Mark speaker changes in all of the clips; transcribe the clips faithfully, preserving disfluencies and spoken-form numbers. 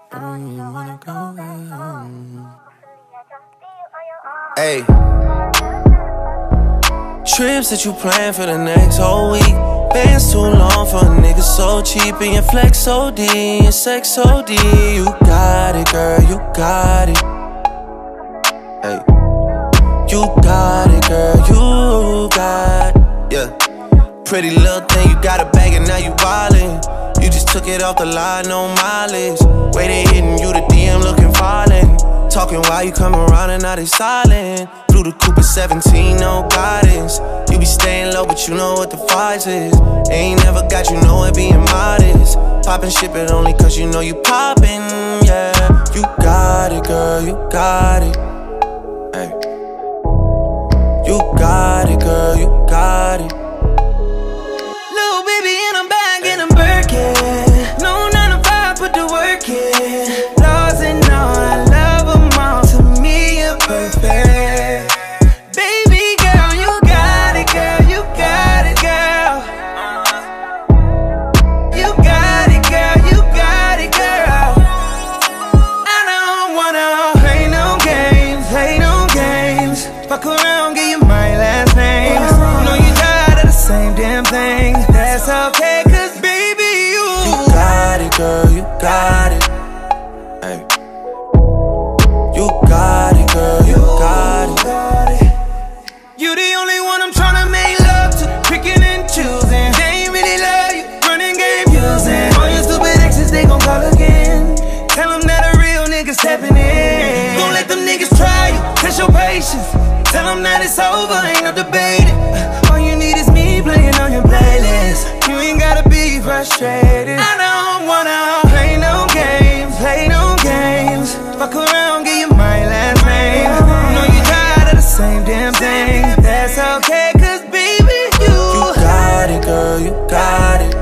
Speaker 1: Mm, you wanna go home.
Speaker 2: Hey. Trips that you plan for the next whole week. Bands too long for a nigga so cheap. And your flex O D, and your sex O D. You got it, girl, you got it. Hey. You got it, girl, you got it. Yeah. Pretty little thing, you got a bag and now you wildin'. You just took it off the line, no mileage. Way they hitting you, the D M looking violent. Talking while you come around and now they silent. Through the coupe at seventeen, no guidance. You be staying low, but you know what the price is. Ain't never got you know it being modest. Poppin' shit, but only cause you know you poppin', yeah. You got it, girl, you got it. Hey. You got it, girl, you got it.
Speaker 3: Little baby and I'm back in a Birkin. No nine to five, put the work in. Laws and all, I love them all. To me, you're perfect. Baby girl, you got it, girl, you got it, girl. You got it, girl, you got it, girl. I don't wanna play no games, play no games. Fuck around, give you my last name. Know you tired of the same damn thing. That's okay, cause baby, you
Speaker 2: You got it, girl, you got it. Hey. You got it, girl, you got it.
Speaker 3: You the only one I'm tryna make love to, picking and choosing. They ain't really love you, running game using. All your stupid exes, they gon' call again. Tell them that a real nigga stepping in. Don't let them niggas try you, test your patience. Tell them that it's over, ain't no debating. All you need is me playing on your playlist. You ain't gotta be frustrated. I don't wanna play no games, play no games. Fuck around, give you my last name. Know you tired of the same damn thing. That's okay, cause baby, you
Speaker 2: You got it, girl, you got it.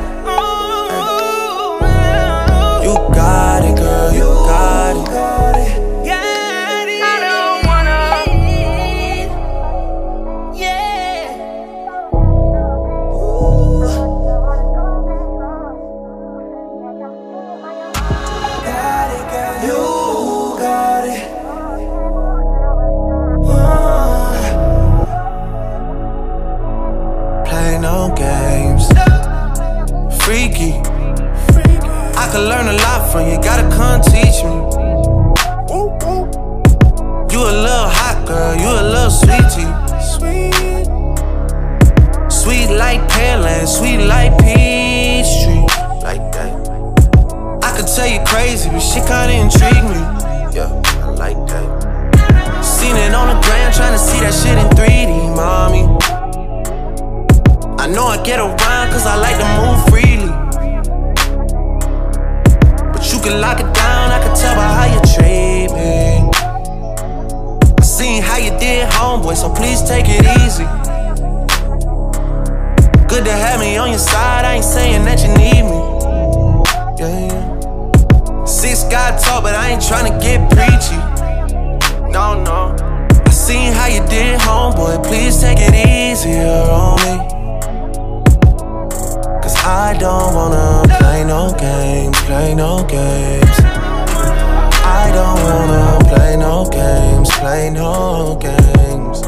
Speaker 2: You got it, girl, you got it.
Speaker 3: I don't wanna, yeah. Got it, girl, you got it.
Speaker 2: Play no games. Freaky. I could learn a lot from you, gotta come teach me. You a little hot girl, you a little sweetie. Sweet. Sweet like Pearland, sweet like Peachtree. Like that. I could tell you crazy, but shit kinda intrigue me. Yeah, I like that. Seen it on the gram, tryna see that shit in three D, mommy. I know I get around cause I like to move freely. But you can lock it down, I can tell by how you treat me. I seen how you did, homeboy, so please take it easy. Good to have me on your side, I ain't saying that you need me. Yeah, yeah. Six God talk, but I ain't tryna get preachy. No, no. I seen how you did, homeboy, please take it easier on me. Cause I don't wanna play no games, play no games. I don't wanna play no games, play no games.